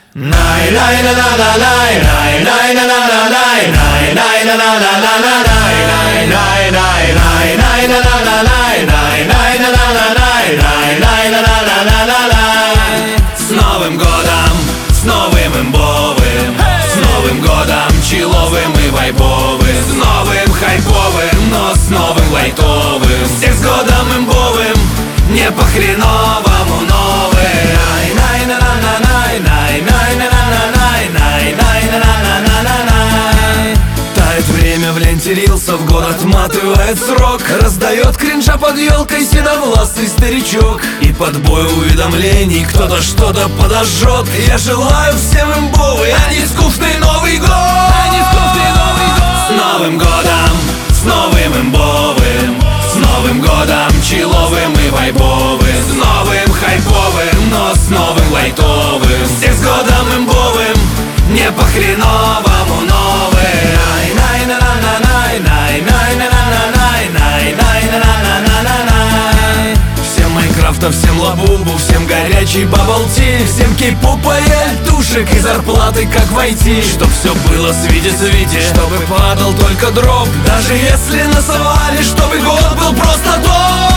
С Новым годом, с новым имбовым, с Новым годом чиловым и вайбовым, с новым хайповым, но с новым лайтовым. Всех с годом имбовым, не по-хреновому новым. Тает время в ленте рилсов, год отматывает срок. Раздает кринжа под елкой седовласый старичок. И под бой уведомлений кто-то что-то подожжет. Я желаю всем имбовый, а не скучный Новый год. С Новым годом, с новым имбовым, с Новым годом чиловым и вайбовым, с новым хайповым, но с новым лайтовым. Всех с годом имбовым, не по-хреновому новым. Всем Майнкрафта, всем Лабубу, всем горячий бабл-ти, всем кей-попа и альтушек и зарплаты как войти. Чтоб все было свите-свите, чтобы падал только дроп, даже если насовали, чтобы год был просто топ.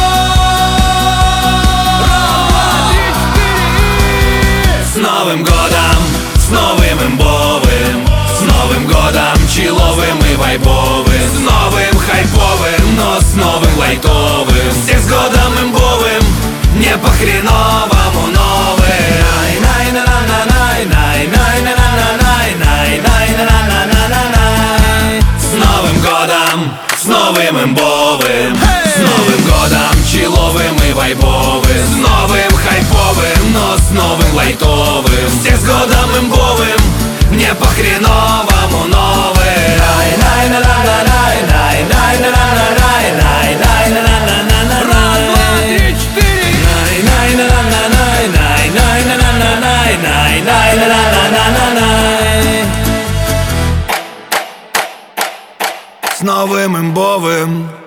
С Новым годом, с новым имбовым, с Новым годом чиловым и вайбовым, с новым хайповым, но с новым лайтовым. Всех с годом имбовым, не по-хреновому новым. С Новым годом, с новым имбовым, с Новым годом чиловым и вайбовым, с новым хайповым, но с новым лайтовым. Всех с годом имбовым, не по-хреновому новым. С новым имбовым.